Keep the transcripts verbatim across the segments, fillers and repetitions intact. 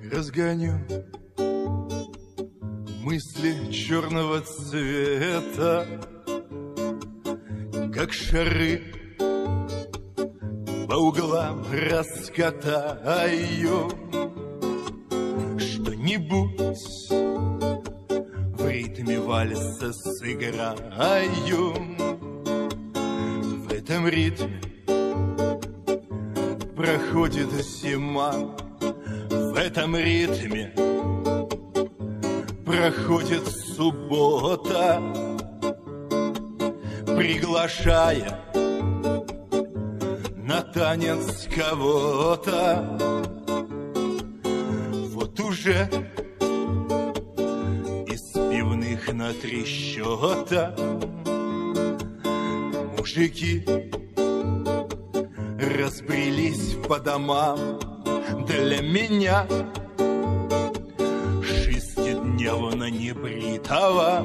Разгоню мысли черного цвета, как шары по углам раскатаю. Что-нибудь в ритме вальса сыграю. В этом ритме проходит зима. В этом ритме проходит суббота, приглашая на танец кого-то. Вот уже из пивных на три счета мужики разбрелись по домам. Для меня шестидневно небритого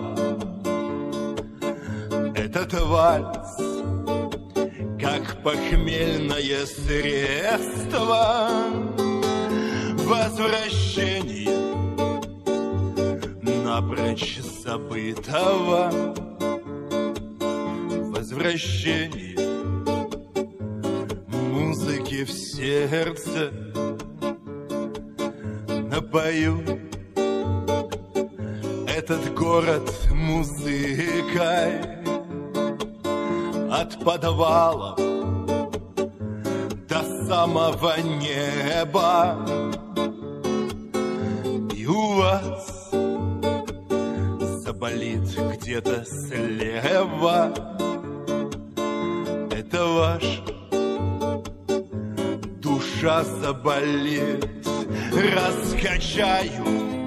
этот вальс, как похмельное средство возвращения напрочь забытого, возвращение музыки в сердце. Напою этот город музыкой от подвала до самого неба. И у вас заболит где-то слева. Это ваша душа заболит. Раскачаю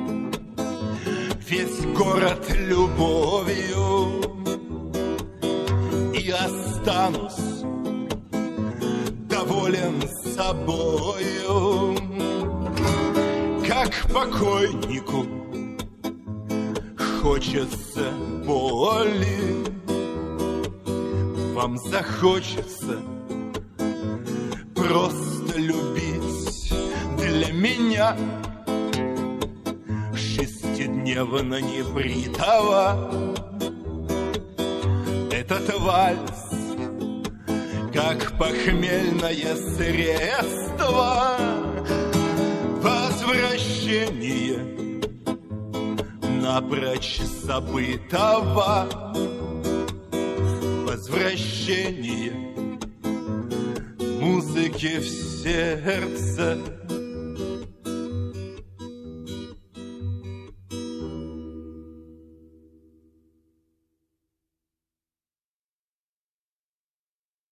весь город любовью и останусь доволен собою. Как покойнику хочется боли, вам захочется просто любить. Для меня шестидневно небритого этот вальс, как похмельное средство возвращение напрочь забытого, возвращение музыки в сердце.